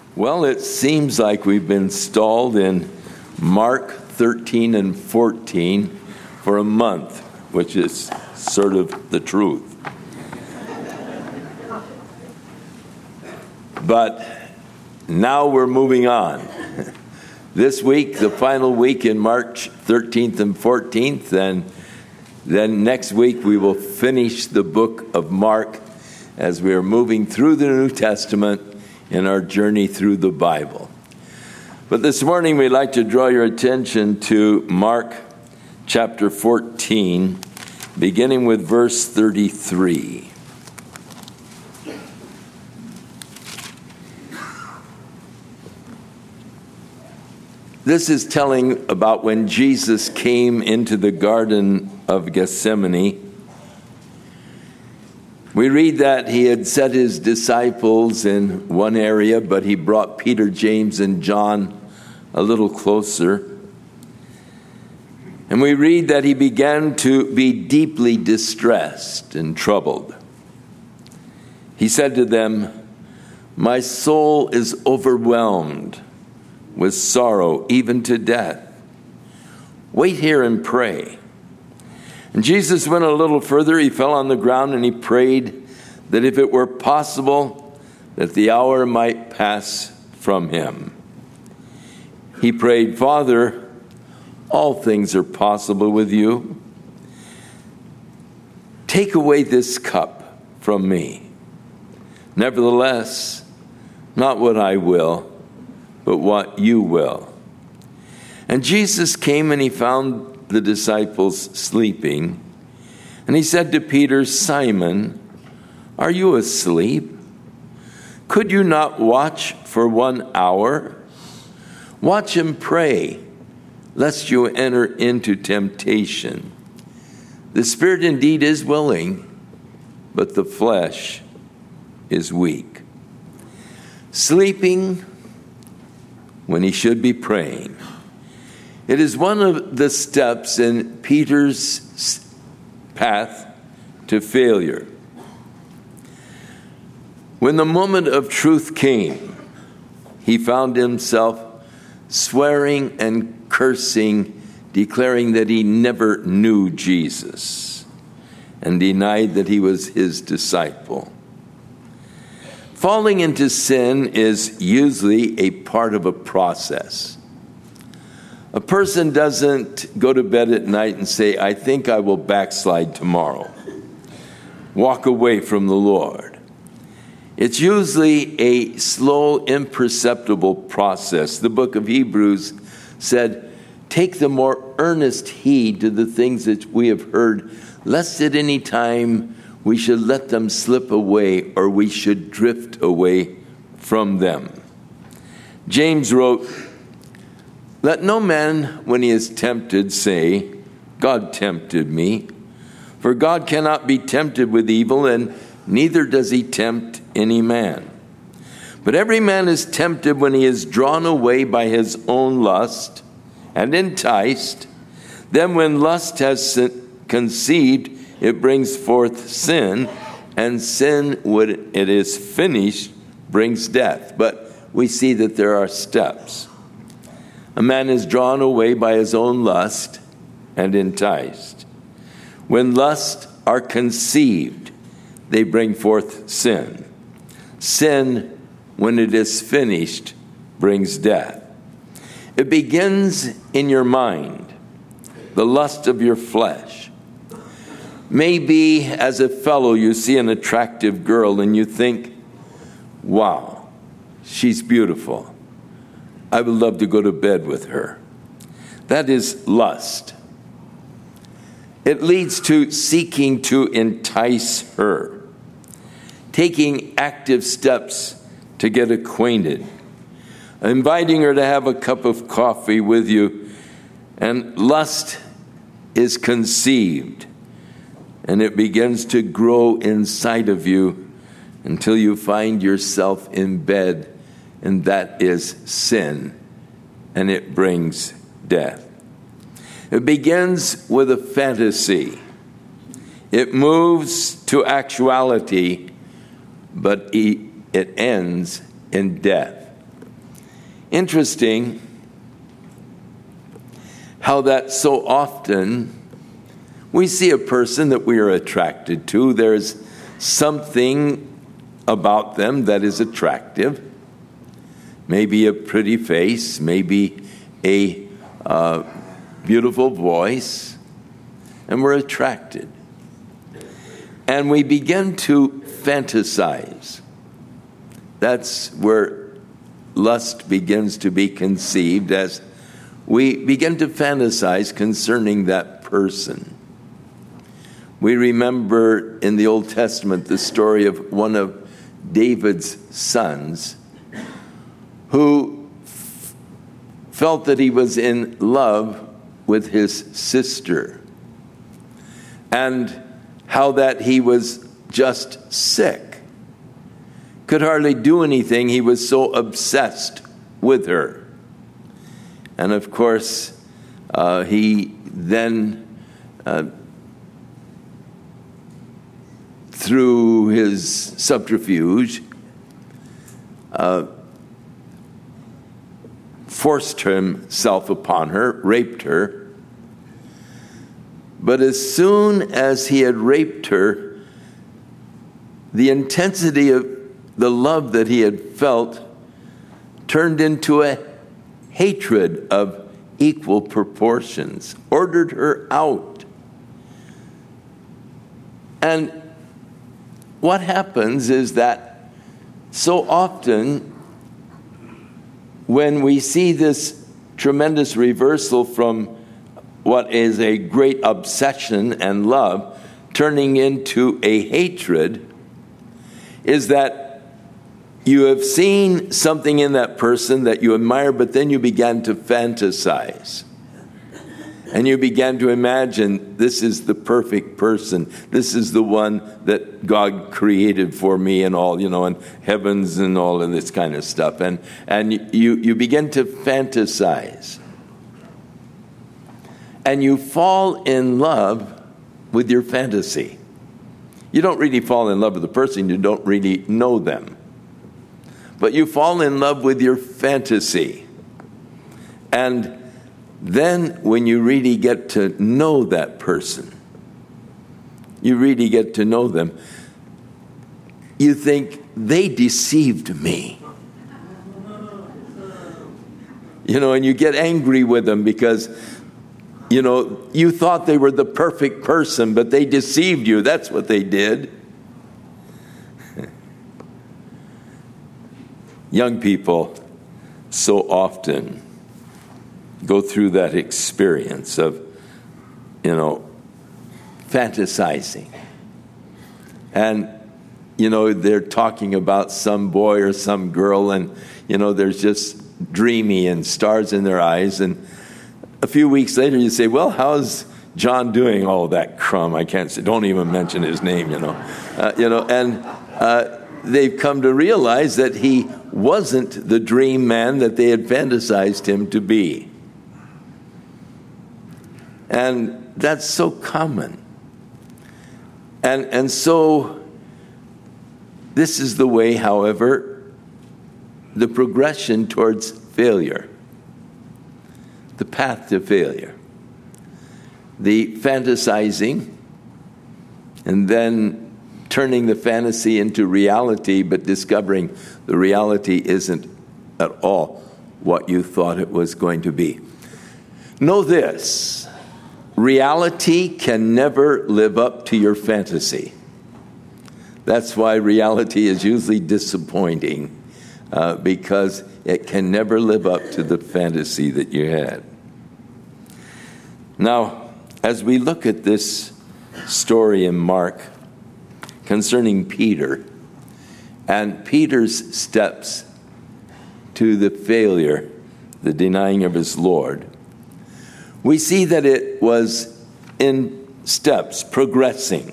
Well, it seems like we've been stalled in Mark 13 and 14 for a month, which is sort of the truth. But now we're moving on. This week, the final week in March 13th and 14th, and then next week we will finish the book of Mark as we are moving through the New Testament in our journey through the Bible. But this morning we'd like to draw your attention to Mark chapter 14, beginning with verse 33. This is telling about when Jesus came into the Garden of Gethsemane. We read that he had set his disciples in one area, but he brought Peter, James, and John a little closer. And we read that he began to be deeply distressed and troubled. He said to them, "My soul is overwhelmed with sorrow, even to death. Wait here and pray." And Jesus went a little further. He fell on the ground and he prayed that if it were possible, that the hour might pass from him. He prayed, "Father, all things are possible with you. Take away this cup from me. Nevertheless, not what I will, but what you will." And Jesus came and he found the disciples sleeping. And he said to Peter, "Simon, are you asleep? Could you not watch for 1 hour? Watch and pray, lest you enter into temptation. The spirit indeed is willing, but the flesh is weak." Sleeping when he should be praying. It is one of the steps in Peter's path to failure. When the moment of truth came, he found himself swearing and cursing, declaring that he never knew Jesus, and denied that he was his disciple. Falling into sin is usually a part of a process. A person doesn't go to bed at night and say, "I think I will backslide tomorrow," walk away from the Lord. It's usually a slow, imperceptible process. The book of Hebrews said, "Take the more earnest heed to the things that we have heard, lest at any time we should let them slip away, or we should drift away from them." James wrote, "Let no man, when he is tempted, say, 'God tempted me.' For God cannot be tempted with evil, and neither does he tempt any man. But every man is tempted when he is drawn away by his own lust and enticed. Then when lust has conceived, it brings forth sin, and sin, when it is finished, brings death." But we see that there are steps. A man is drawn away by his own lust and enticed. When lusts are conceived, they bring forth sin. Sin, when it is finished, brings death. It begins in your mind, the lust of your flesh. Maybe as a fellow you see an attractive girl and you think, "Wow, she's beautiful. I would love to go to bed with her." That is lust. It leads to seeking to entice her, taking active steps to get acquainted, inviting her to have a cup of coffee with you, and lust is conceived, and it begins to grow inside of you until you find yourself in bed. And that is sin, and it brings death. It begins with a fantasy. It moves to actuality, but it ends in death. Interesting how that so often we see a person that we are attracted to. There's something about them that is attractive. Maybe a pretty face, maybe a beautiful voice, and we're attracted. And we begin to fantasize. That's where lust begins to be conceived, as we begin to fantasize concerning that person. We remember in the Old Testament the story of one of David's sons who felt that he was in love with his sister, and how that he was just sick, could hardly do anything. He was so obsessed with her. And of course, he then, through his subterfuge, forced himself upon her, raped her. But as soon as he had raped her, the intensity of the love that he had felt turned into a hatred of equal proportions, ordered her out. And what happens is that so often when we see this tremendous reversal from what is a great obsession and love turning into a hatred, is that you have seen something in that person that you admire, but then you began to fantasize. And you began to imagine, this is the perfect person. This is the one that God created for me and all, and heavens and all of this kind of stuff. And you begin to fantasize. And you fall in love with your fantasy. You don't really fall in love with the person. You don't really know them. But you fall in love with your fantasy. And then when you really get to know that person, you really get to know them, you think, they deceived me. And you get angry with them because, you thought they were the perfect person, but they deceived you. That's what they did. Young people so often go through that experience of, fantasizing. And, they're talking about some boy or some girl, and, there's just dreamy and stars in their eyes. And a few weeks later, you say, well, how's John doing? Oh, that crumb, I can't say, don't even mention his name, and they've come to realize that he wasn't the dream man that they had fantasized him to be. And that's so common. And so this is the way, however, the progression towards failure, the path to failure, the fantasizing, and then turning the fantasy into reality, but discovering the reality isn't at all what you thought it was going to be. Know this: reality can never live up to your fantasy. That's why reality is usually disappointing, because it can never live up to the fantasy that you had. Now, as we look at this story in Mark concerning Peter and Peter's steps to the failure, the denying of his Lord, we see that it was in steps, progressing.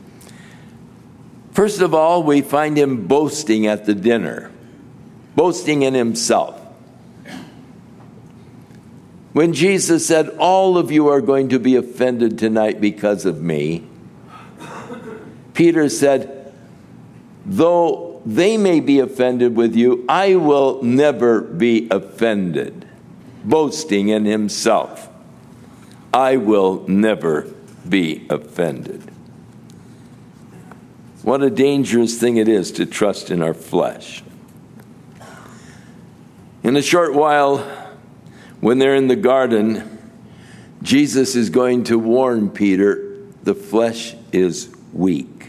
First of all, we find him boasting at the dinner, boasting in himself. When Jesus said, all of you are going to be offended tonight because of me, Peter said, though they may be offended with you, I will never be offended. Boasting in himself, I will never be offended. What a dangerous thing it is to trust in our flesh. In a short while, when they're in the garden, Jesus is going to warn Peter, the flesh is weak.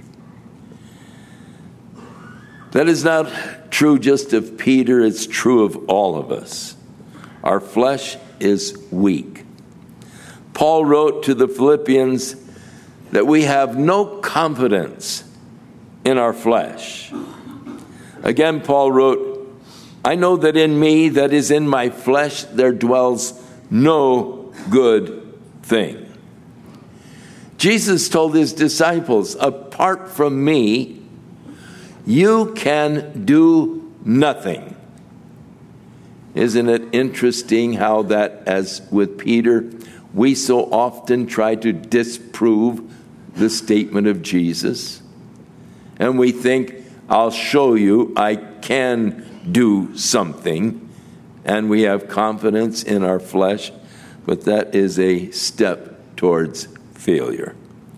That is not true just of Peter, it's true of all of us. Our flesh is weak. Paul wrote to the Philippians that we have no confidence in our flesh. Again, Paul wrote, I know that in me, that is in my flesh, there dwells no good thing. Jesus told his disciples, apart from me, you can do nothing. Isn't it interesting how that, as with Peter, we so often try to disprove the statement of Jesus? And we think, I'll show you I can do something. And we have confidence in our flesh, but that is a step towards failure.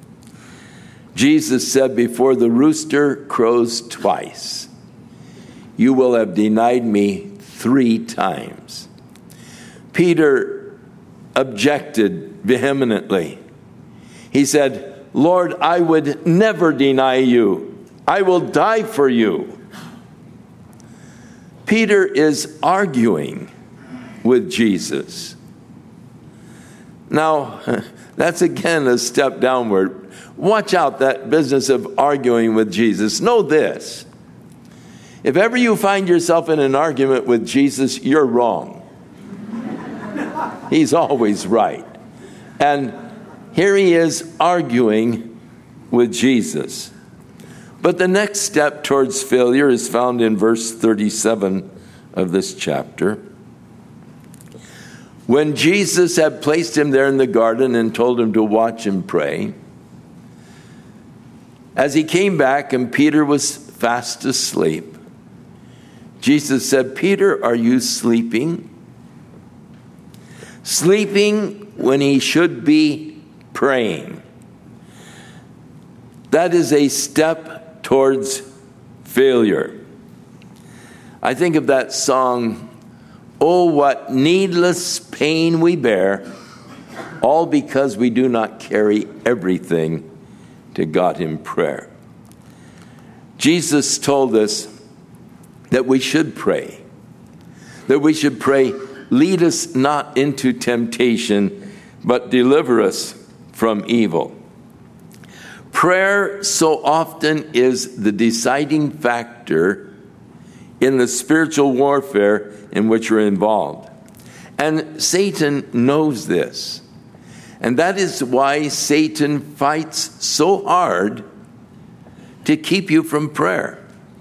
Jesus said, before the rooster crows twice, you will have denied me 3 times. Peter objected vehemently. He said, Lord, I would never deny you. I will die for you. Peter is arguing with Jesus. Now, that's again a step downward. Watch out that business of arguing with Jesus. Know this. If ever you find yourself in an argument with Jesus, you're wrong. He's always right. And here he is arguing with Jesus. But the next step towards failure is found in verse 37 of this chapter. When Jesus had placed him there in the garden and told him to watch and pray, as he came back and Peter was fast asleep, Jesus said, Peter, are you sleeping? Sleeping when he should be praying. That is a step towards failure. I think of that song, oh, what needless pain we bear, all because we do not carry everything to God in prayer. Jesus told us that we should pray. That we should pray, lead us not into temptation, but deliver us from evil. Prayer so often is the deciding factor in the spiritual warfare in which we're involved. And Satan knows this. And that is why Satan fights so hard to keep you from prayer.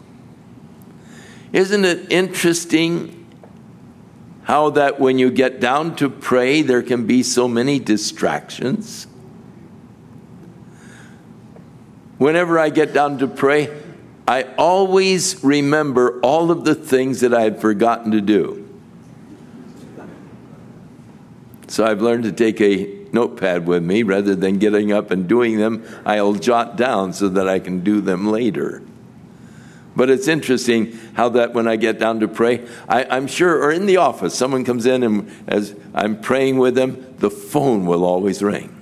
Isn't it interesting how that when you get down to pray, there can be so many distractions? Whenever I get down to pray, I always remember all of the things that I had forgotten to do. So I've learned to take a notepad with me. Rather than getting up and doing them, I'll jot down so that I can do them later. But it's interesting how that when I get down to pray, I'm sure, or in the office, someone comes in and as I'm praying with them, the phone will always ring.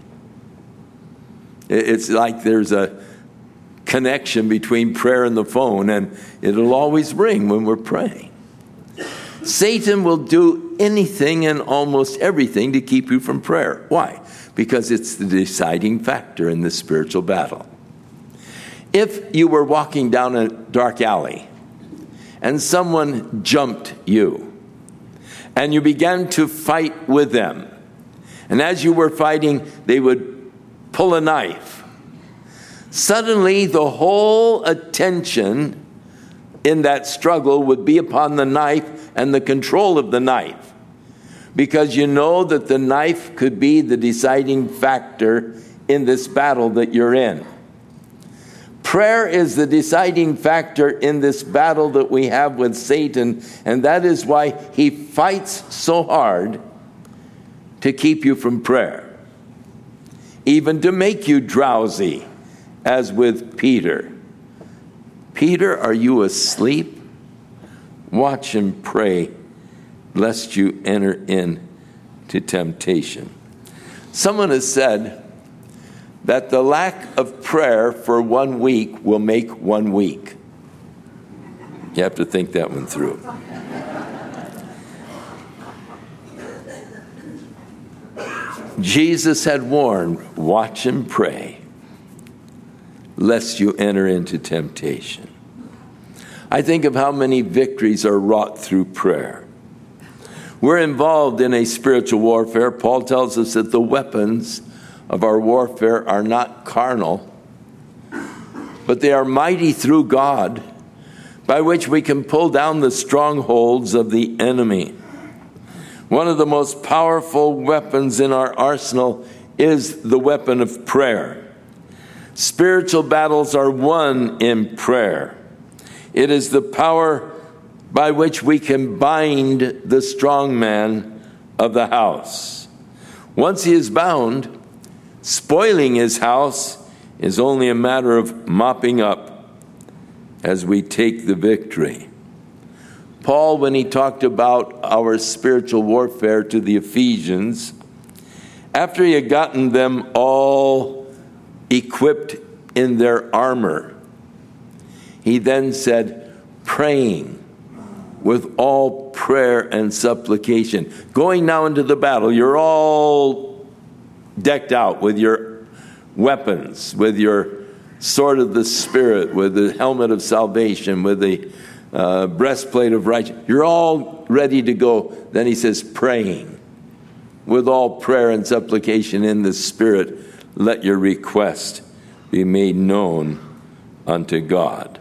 It's like there's a connection between prayer and the phone, and it'll always ring when we're praying. Satan will do anything and almost everything to keep you from prayer. Why? Because it's the deciding factor in the spiritual battle. If you were walking down a dark alley and someone jumped you and you began to fight with them, and as you were fighting, they would pull a knife, suddenly the whole attention in that struggle would be upon the knife and the control of the knife, because you know that the knife could be the deciding factor in this battle that you're in. Prayer is the deciding factor in this battle that we have with Satan, and that is why he fights so hard to keep you from prayer, even to make you drowsy, as with Peter. Peter, are you asleep? Watch and pray, lest you enter into temptation. Someone has said that the lack of prayer for 1 week will make 1 week. You have to think that one through. Jesus had warned, watch and pray, lest you enter into temptation. I think of how many victories are wrought through prayer. We're involved in a spiritual warfare. Paul tells us that the weapons of our warfare are not carnal, but they are mighty through God, by which we can pull down the strongholds of the enemy. One of the most powerful weapons in our arsenal is the weapon of prayer. Spiritual battles are won in prayer. It is the power by which we can bind the strong man of the house. Once he is bound, spoiling his house is only a matter of mopping up as we take the victory. Paul, when he talked about our spiritual warfare to the Ephesians, after he had gotten them all equipped in their armor, he then said, praying with all prayer and supplication. Going now into the battle, you're all decked out with your weapons, with your sword of the Spirit, with the helmet of salvation, with the breastplate of righteousness. You're all ready to go. Then he says, praying with all prayer and supplication in the Spirit, let your request be made known unto God.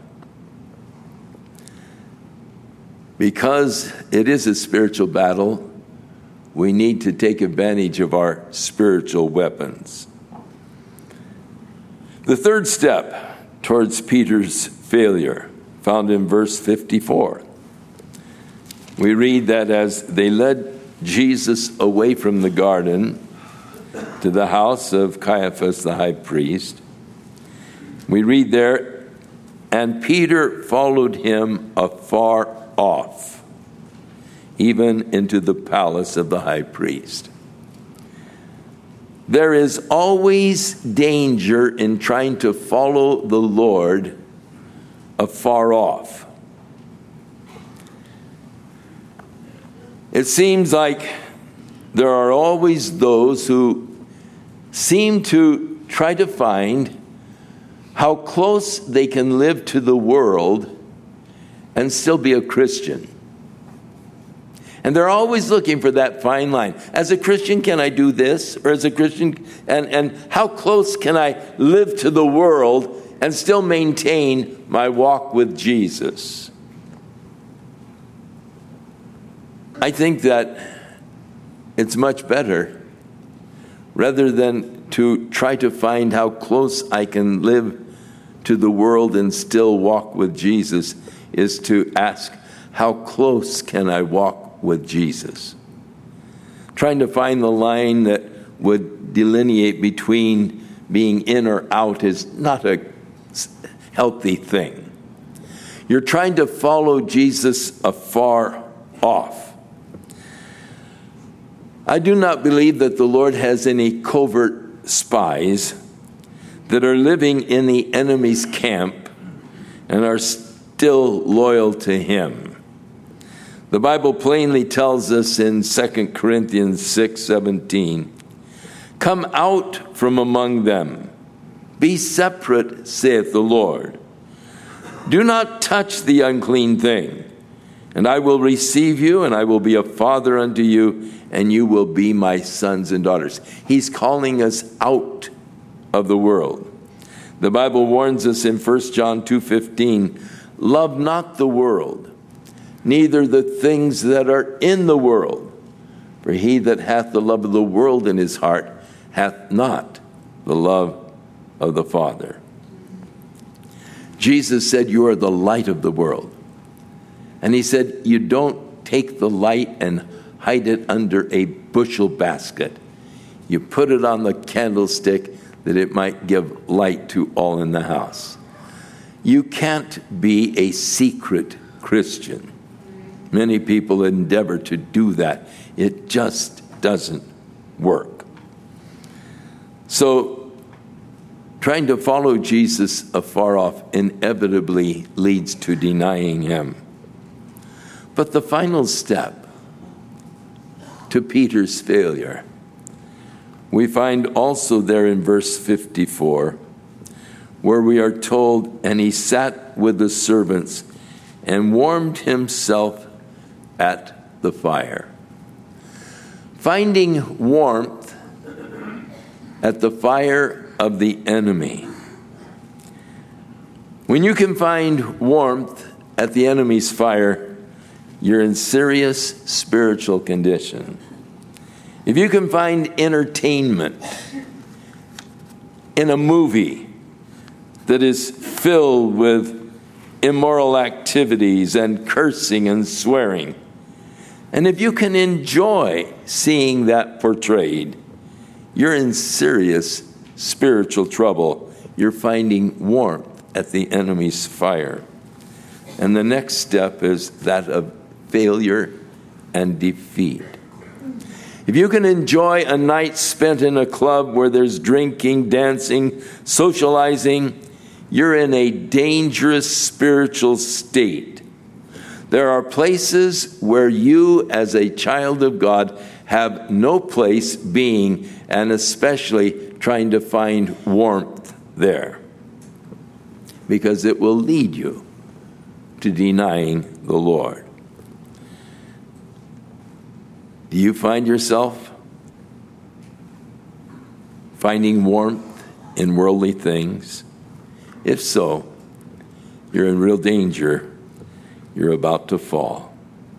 Because it is a spiritual battle, we need to take advantage of our spiritual weapons. The third step towards Peter's failure, found in verse 54. We read that as they led Jesus away from the garden to the house of Caiaphas the high priest, we read there, and Peter followed him afar off, even into the palace of the high priest. There is always danger in trying to follow the Lord afar off. It seems like there are always those who seem to try to find how close they can live to the world and still be a Christian. And they're always looking for that fine line. As a Christian, can I do this? Or as a Christian, and how close can I live to the world and still maintain my walk with Jesus? I think that it's much better, rather than to try to find how close I can live to the world and still walk with Jesus, is to ask, how close can I walk with Jesus? Trying to find the line that would delineate between being in or out is not a healthy thing. You're trying to follow Jesus afar off. I do not believe that the Lord has any covert spies that are living in the enemy's camp and are still loyal to him. The Bible plainly tells us in 2 Corinthians 6:17, come out from among them, be separate, saith the Lord. Do not touch the unclean thing, and I will receive you, and I will be a father unto you, and you will be my sons and daughters. He's calling us out of the world. The Bible warns us in 1 John 2:15, love not the world, neither the things that are in the world. For he that hath the love of the world in his heart hath not the love of the Father. Jesus said, you are the light of the world. And he said, you don't take the light and hide it under a bushel basket. You put it on the candlestick that it might give light to all in the house. You can't be a secret Christian. Many people endeavor to do that. It just doesn't work. So, trying to follow Jesus afar off inevitably leads to denying him. But the final step to Peter's failure, we find also there in verse 54, where we are told, and he sat with the servants and warmed himself at the fire. Finding warmth at the fire of the enemy. When you can find warmth at the enemy's fire, you're in serious spiritual condition. If you can find entertainment in a movie that is filled with immoral activities and cursing and swearing, and if you can enjoy seeing that portrayed, you're in serious spiritual trouble. You're finding warmth at the enemy's fire. And the next step is that of failure and defeat. If you can enjoy a night spent in a club where there's drinking, dancing, socializing, you're in a dangerous spiritual state. There are places where you, as a child of God, have no place being, and especially trying to find warmth there, because it will lead you to denying the Lord. Do you find yourself finding warmth in worldly things? If so, you're in real danger. You're about to fall.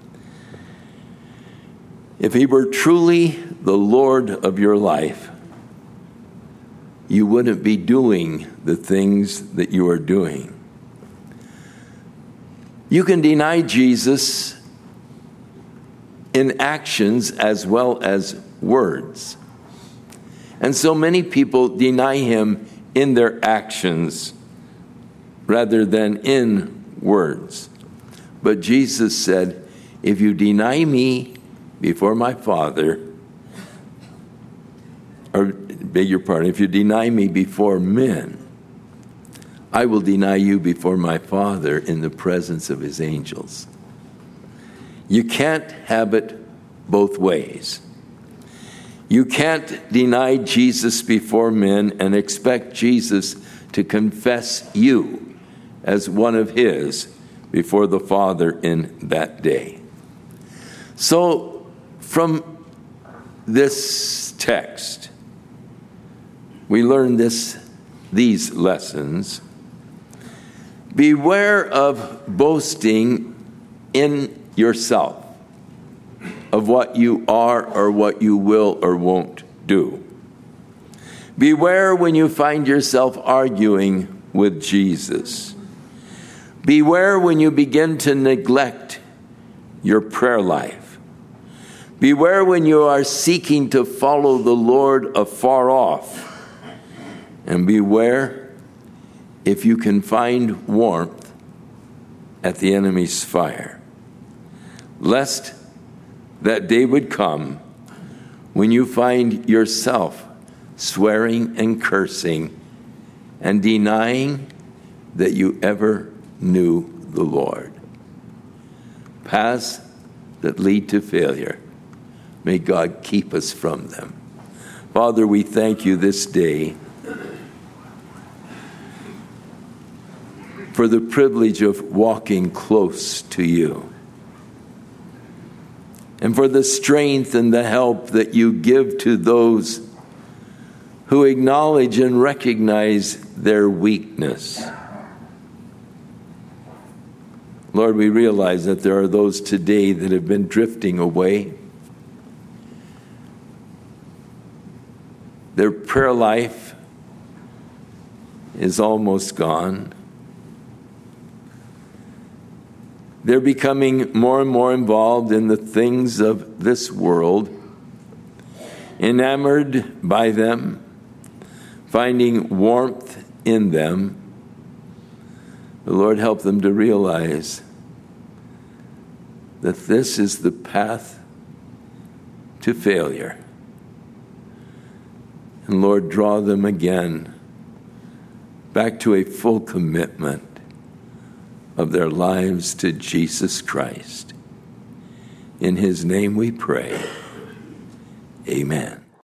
If he were truly the Lord of your life, you wouldn't be doing the things that you are doing. You can deny Jesus in actions as well as words. And so many people deny him in their actions rather than in words. But Jesus said, if you deny me before my Father, or beg your pardon, if you deny me before men, I will deny you before my Father in the presence of his angels. You can't have it both ways. You can't deny Jesus before men and expect Jesus to confess you as one of his before the Father in that day. So, from this text, we learn these lessons. Beware of boasting in yourself of what you are or what you will or won't do. Beware when you find yourself arguing with Jesus. Beware when you begin to neglect your prayer life. Beware when you are seeking to follow the Lord afar off. And beware if you can find warmth at the enemy's fire, lest that day would come when you find yourself swearing and cursing and denying that you ever knew the Lord. Paths that lead to failure. May God keep us from them. Father, we thank you this day for the privilege of walking close to you, and for the strength and the help that you give to those who acknowledge and recognize their weakness. Lord, we realize that there are those today that have been drifting away. Their prayer life is almost gone. They're becoming more and more involved in the things of this world, enamored by them, finding warmth in them. The Lord help them to realize that this is the path to failure. And Lord, draw them again back to a full commitment of their lives to Jesus Christ. In his name we pray. Amen.